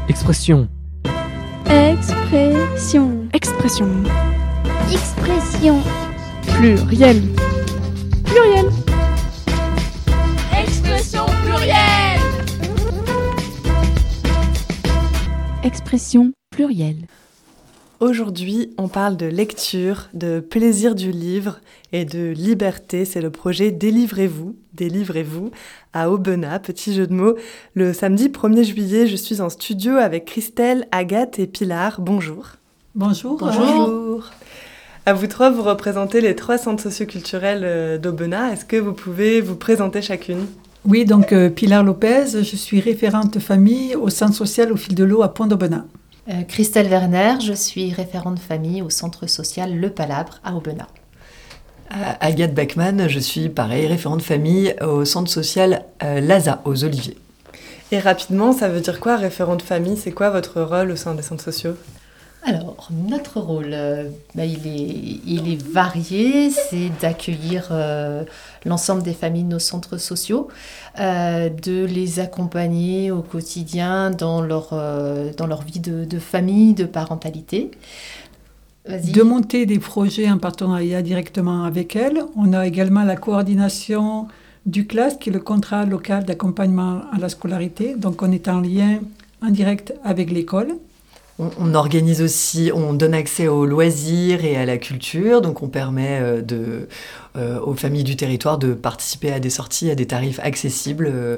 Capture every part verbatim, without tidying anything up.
Expression. Expression. Expression. Expression. Pluriel. Pluriel. Expression plurielle. Expression plurielle. Aujourd'hui, on parle de lecture, de plaisir du livre et de liberté. C'est le projet Délivrez-vous, Délivrez-vous à Aubenas, petit jeu de mots. Le samedi premier juillet, je suis en studio avec Christelle, Agathe et Pilar. Bonjour. Bonjour. Bonjour. À vous trois, vous représentez les trois centres socioculturels d'Aubenas. Est-ce que vous pouvez vous présenter chacune ? Oui, donc euh, Pilar Lopez, je suis référente famille au centre social au fil de l'eau à Pont-d'Aubenas. Euh, Christelle Werner, je suis référente famille au centre social Le Palabre à Aubenas. Euh, Agathe Bachmann, je suis pareil, référente famille au centre social euh, Laza, aux Oliviers. Et rapidement, ça veut dire quoi, référente famille ? C'est quoi votre rôle au sein des centres sociaux ? Alors, notre rôle, euh, bah, il, est, il est varié, c'est d'accueillir euh, l'ensemble des familles de nos centres sociaux, euh, de les accompagner au quotidien dans leur, euh, dans leur vie de, de famille, de parentalité. Vas-y. De monter des projets en partenariat directement avec elles. On a également la coordination du C L A S, qui est le contrat local d'accompagnement à la scolarité. Donc, on est en lien en direct avec l'école. On organise aussi, on donne accès aux loisirs et à la culture, donc on permet de, euh, aux familles du territoire de participer à des sorties à des tarifs accessibles euh,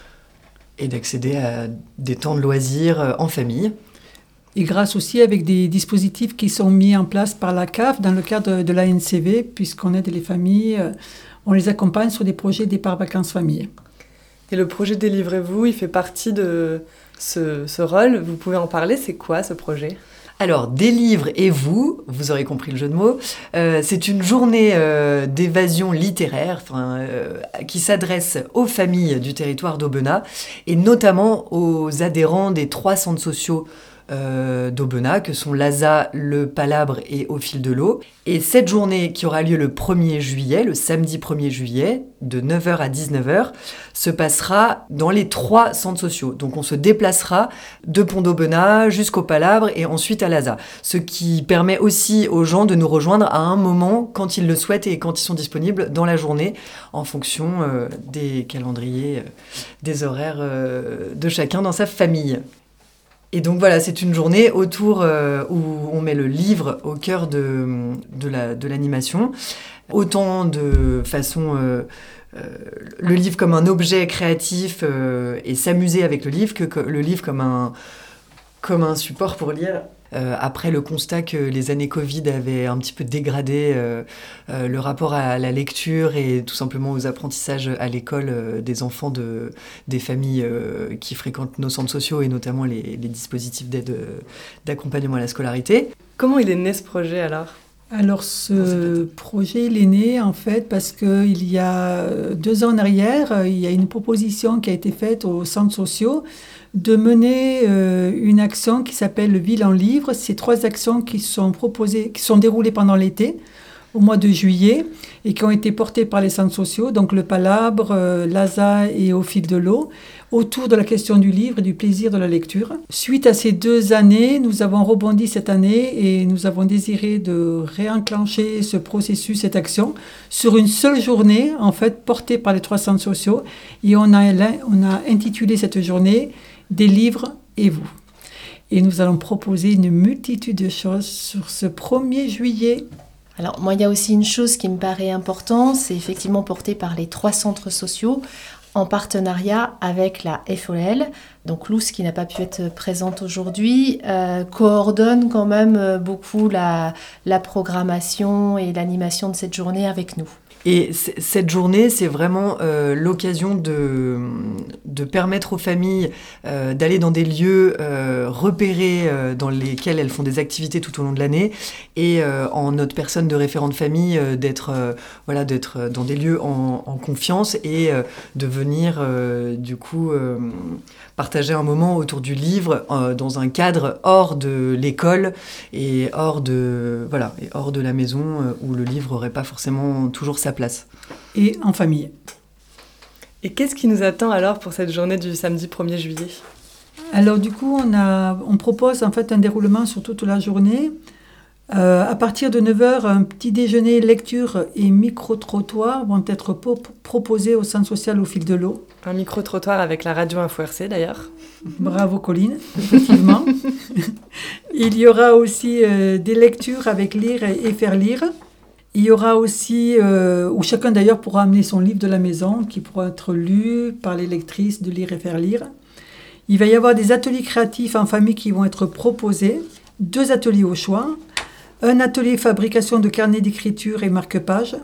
et d'accéder à des temps de loisirs en famille. Et grâce aussi avec des dispositifs qui sont mis en place par la C A F dans le cadre de l'A N C V, puisqu'on aide les familles, on les accompagne sur des projets départ vacances famille. Et le projet Délivrez-vous, il fait partie de ce, ce rôle. Vous pouvez en parler, c'est quoi ce projet ? Alors, Délivrez-vous, vous aurez compris le jeu de mots, euh, c'est une journée euh, d'évasion littéraire euh, qui s'adresse aux familles du territoire d'Aubenas et notamment aux adhérents des trois centres sociaux Euh, d'Aubenas, que sont Laza, Le Palabre et Au Fil de l'eau. Et cette journée qui aura lieu le premier juillet, le samedi premier juillet, de neuf heures à dix-neuf heures, se passera dans les trois centres sociaux. Donc on se déplacera de Pont-d'Aubenas jusqu'au Palabre et ensuite à Laza. Ce qui permet aussi aux gens de nous rejoindre à un moment quand ils le souhaitent et quand ils sont disponibles dans la journée en fonction euh, des calendriers, euh, des horaires euh, de chacun dans sa famille. Et donc voilà, c'est une journée autour euh, où on met le livre au cœur de, de, la, de l'animation. Autant de façon... Euh, euh, le livre comme un objet créatif euh, et s'amuser avec le livre que, que le livre comme un, comme un support pour lire. Euh, après le constat que les années Covid avaient un petit peu dégradé euh, euh, le rapport à la lecture et tout simplement aux apprentissages à l'école euh, des enfants de, des familles euh, qui fréquentent nos centres sociaux et notamment les, les dispositifs d'aide euh, d'accompagnement à la scolarité. Comment il est né ce projet alors ? Alors ce projet, il est né en fait parce qu'il y a deux ans en arrière, il y a une proposition qui a été faite aux centres sociaux de mener euh, une action qui s'appelle Ville en livre. C'est trois actions qui sont proposées, qui sont déroulées pendant l'été, au mois de juillet, et qui ont été portées par les centres sociaux, donc le Palabre, euh, Laza et Au Fil de l'eau, autour de la question du livre et du plaisir de la lecture. Suite à ces deux années, nous avons rebondi cette année et nous avons désiré de réenclencher ce processus, cette action, sur une seule journée, en fait, portée par les trois centres sociaux. Et on a, on a intitulé cette journée « Des livres et vous ». Et nous allons proposer une multitude de choses sur ce premier juillet. Alors, moi, il y a aussi une chose qui me paraît importante, c'est effectivement porté par les trois centres sociaux en partenariat avec la F O L. Donc, Luce, qui n'a pas pu être présente aujourd'hui, euh, coordonne quand même beaucoup la, la programmation et l'animation de cette journée avec nous. Et c- cette journée, c'est vraiment euh, l'occasion de, de permettre aux familles euh, d'aller dans des lieux euh, repérés euh, dans lesquels elles font des activités tout au long de l'année et euh, en notre personne de référent de famille, euh, d'être, euh, voilà, d'être dans des lieux en, en confiance et euh, de venir euh, du coup euh, partager un moment autour du livre euh, dans un cadre hors de l'école et hors de, voilà, et hors de la maison euh, où le livre n'aurait pas forcément toujours sa place. Et en famille. Et qu'est-ce qui nous attend alors pour cette journée du samedi premier juillet ? Alors du coup, on, a, on propose en fait un déroulement sur toute la journée. Euh, à partir de neuf heures, un petit déjeuner, lecture et micro-trottoir vont être po- proposés au centre social au fil de l'eau. Un micro-trottoir avec la radio Info R C d'ailleurs. Bravo Colline, effectivement. Il y aura aussi euh, des lectures avec lire et, et faire lire. Il y aura aussi, euh, où chacun d'ailleurs pourra amener son livre de la maison qui pourra être lu par les lectrices de lire et faire lire. Il va y avoir des ateliers créatifs en famille qui vont être proposés, deux ateliers au choix, un atelier fabrication de carnets d'écriture et marque-pages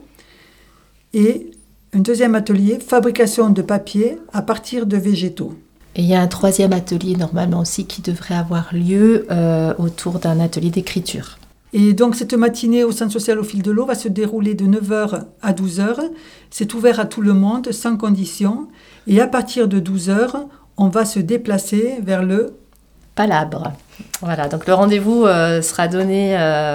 et un deuxième atelier fabrication de papier à partir de végétaux. Et il y a un troisième atelier normalement aussi qui devrait avoir lieu euh, autour d'un atelier d'écriture. Et donc cette matinée au centre social au fil de l'eau va se dérouler de neuf heures à douze heures. C'est ouvert à tout le monde, sans condition. Et à partir de douze heures, on va se déplacer vers le Palabre. Voilà, donc le rendez-vous euh, sera donné euh,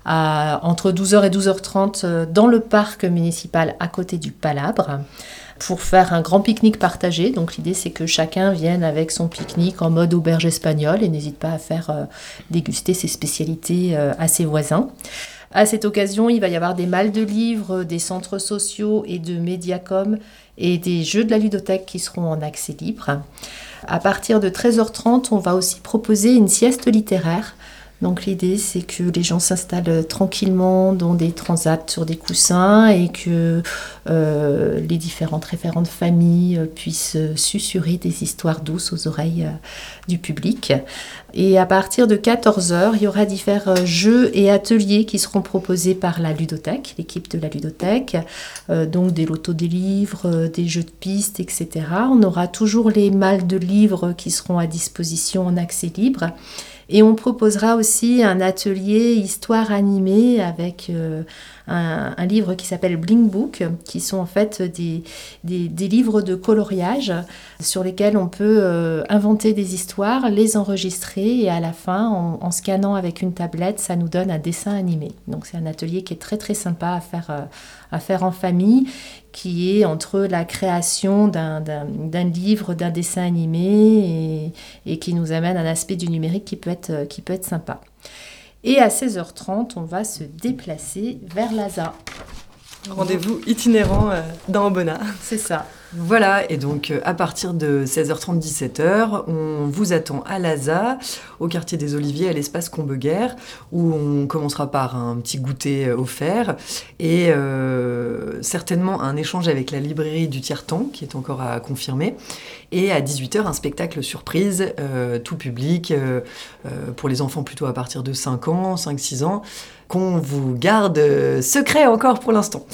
à, entre douze heures et douze heures trente euh, dans le parc municipal à côté du Palabre pour faire un grand pique-nique partagé. Donc l'idée c'est que chacun vienne avec son pique-nique en mode auberge espagnole et n'hésite pas à faire euh, déguster ses spécialités euh, à ses voisins. À cette occasion, il va y avoir des malles de livres, des centres sociaux et de Mediacom et des jeux de la ludothèque qui seront en accès libre. À partir de treize heures trente, on va aussi proposer une sieste littéraire. Donc l'idée, c'est que les gens s'installent tranquillement dans des transats sur des coussins et que euh, les différentes référentes familles puissent susurrer des histoires douces aux oreilles euh, du public. Et à partir de quatorze heures, il y aura différents jeux et ateliers qui seront proposés par la ludothèque, l'équipe de la ludothèque, euh, donc des lotos des livres, euh, des jeux de pistes, et cetera. On aura toujours les malles de livres qui seront à disposition en accès libre. Et on proposera aussi un atelier histoire animée avec euh, un, un livre qui s'appelle Bling Book, qui sont en fait des, des, des livres de coloriage sur lesquels on peut euh, inventer des histoires, les enregistrer et à la fin, en, en scannant avec une tablette, ça nous donne un dessin animé. Donc c'est un atelier qui est très très sympa à faire, euh, à faire en famille, qui est entre la création d'un, d'un, d'un livre, d'un dessin animé et, et qui nous amène un aspect du numérique qui peut être, qui peut être sympa. Et à seize heures trente, on va se déplacer vers l'A S A. Rendez-vous itinérant euh, dans Aubenas. C'est ça. Voilà, et donc à partir de seize heures trente, dix-sept heures, on vous attend à l'A S A, au quartier des Oliviers, à l'espace Combeguer, où on commencera par un petit goûter offert et euh, certainement un échange avec la librairie du Tiers-Temps, qui est encore à confirmer. Et à dix-huit heures, un spectacle surprise, euh, tout public, euh, euh, pour les enfants plutôt à partir de cinq ans, cinq six ans, qu'on vous garde euh, secret encore pour l'instant.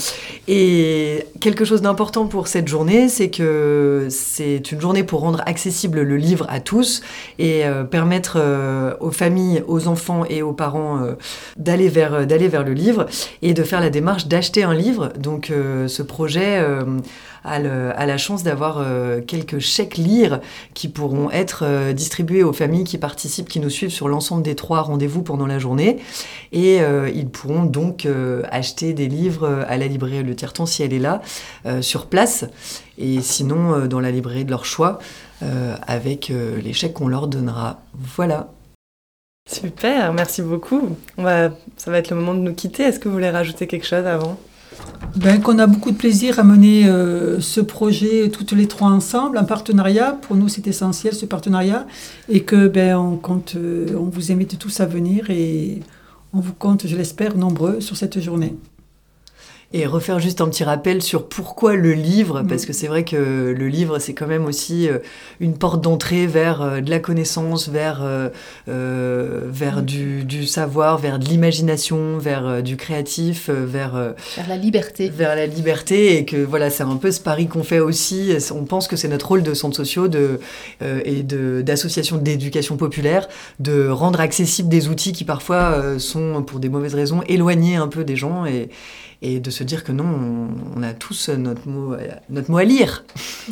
Et quelque chose d'important pour cette journée, c'est que c'est une journée pour rendre accessible le livre à tous et euh, permettre euh, aux familles, aux enfants et aux parents euh, d'aller vers, d'aller vers le livre et de faire la démarche d'acheter un livre. Donc euh, ce projet euh, a, le, a la chance d'avoir euh, quelques chèques lire qui pourront être euh, distribués aux familles qui participent, qui nous suivent sur l'ensemble des trois rendez-vous pendant la journée. Et euh, ils pourront donc euh, acheter des livres à la librairie Le Tiers-Temps si elle est là, euh, sur place. Et sinon, euh, dans la librairie de leur choix, euh, avec euh, les chèques qu'on leur donnera. Voilà. Super, merci beaucoup. On va, ça va être le moment de nous quitter. Est-ce que vous voulez rajouter quelque chose avant ? Ben, qu'on a beaucoup de plaisir à mener euh, ce projet toutes les trois ensemble, en partenariat. Pour nous, c'est essentiel, ce partenariat. Et que ben, on, compte, euh, on vous invite tous à venir et on vous compte, je l'espère, nombreux sur cette journée. Et refaire juste un petit rappel sur pourquoi le livre, parce que c'est vrai que le livre, c'est quand même aussi une porte d'entrée vers de la connaissance, vers, euh, vers du, du savoir, vers de l'imagination, vers du créatif, vers... Vers la liberté. Vers la liberté, et que voilà, c'est un peu ce pari qu'on fait aussi. On pense que c'est notre rôle de centres sociaux de, euh, et de, d'associations d'éducation populaire, de rendre accessibles des outils qui parfois euh, sont, pour des mauvaises raisons, éloignés un peu des gens, et Et de se dire que non, on, on a tous notre mot, notre mot à lire.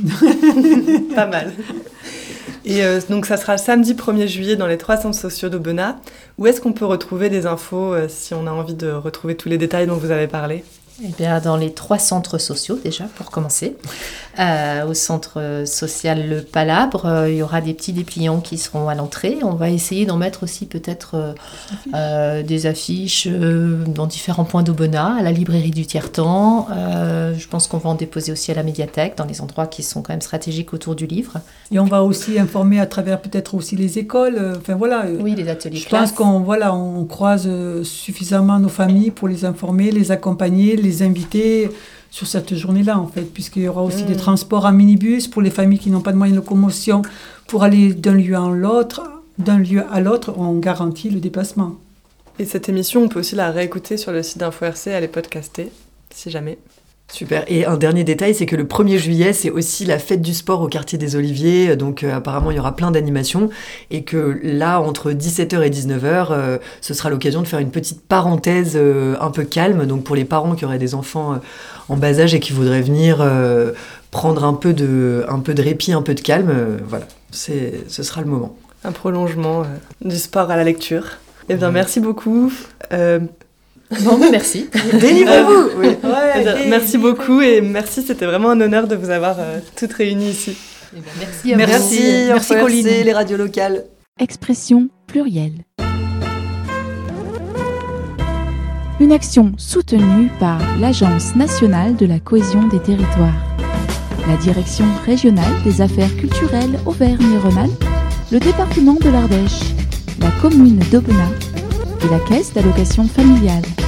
Pas mal. Et euh, donc ça sera samedi premier juillet dans les trois centres sociaux d'Aubenas. Où est-ce qu'on peut retrouver des infos euh, si on a envie de retrouver tous les détails dont vous avez parlé ? Eh bien, dans les trois centres sociaux, déjà, pour commencer. euh, au centre social Le Palabre. Euh, il y aura des petits dépliants qui seront à l'entrée. On va essayer d'en mettre aussi peut-être euh, euh, des affiches euh, dans différents points d'Aubenas, à la librairie du Tiers-Temps. Euh, je pense qu'on va en déposer aussi à la médiathèque, dans les endroits qui sont quand même stratégiques autour du livre. Et on va aussi informer à travers peut-être aussi les écoles. Euh, enfin voilà. Oui, les ateliers Je classe. pense qu'on voilà, on croise euh, suffisamment nos familles pour les informer, les accompagner, les inviter sur cette journée-là, en fait, puisqu'il y aura aussi mmh. des transports en minibus pour les familles qui n'ont pas de moyens de locomotion pour aller d'un lieu à l'autre. D'un lieu à l'autre, on garantit le déplacement. Et cette émission, on peut aussi la réécouter sur le site d'Info R C, elle est podcastée, si jamais. Super. Et un dernier détail, c'est que le premier juillet, c'est aussi la fête du sport au quartier des Oliviers. Donc euh, apparemment, il y aura plein d'animations. Et que là, entre dix-sept heures et dix-neuf heures, euh, ce sera l'occasion de faire une petite parenthèse euh, un peu calme. Donc pour les parents qui auraient des enfants euh, en bas âge et qui voudraient venir euh, prendre un peu, de, un peu de répit, un peu de calme, euh, voilà, c'est, ce sera le moment. Un prolongement euh, du sport à la lecture. Eh bien, mmh. merci beaucoup. Euh, Bon, merci. Délivrez-vous. Oui. Ouais, eh merci beaucoup et merci, c'était vraiment un honneur de vous avoir euh, toutes réunies ici. Eh bien, merci à merci, vous. Merci, merci Colline, les radios locales. Expression plurielle. Une action soutenue par l'Agence nationale de la cohésion des territoires, la Direction régionale des affaires culturelles Auvergne-Rhône-Alpes, le département de l'Ardèche, la commune d'Aubenas et la Caisse d'allocation familiale.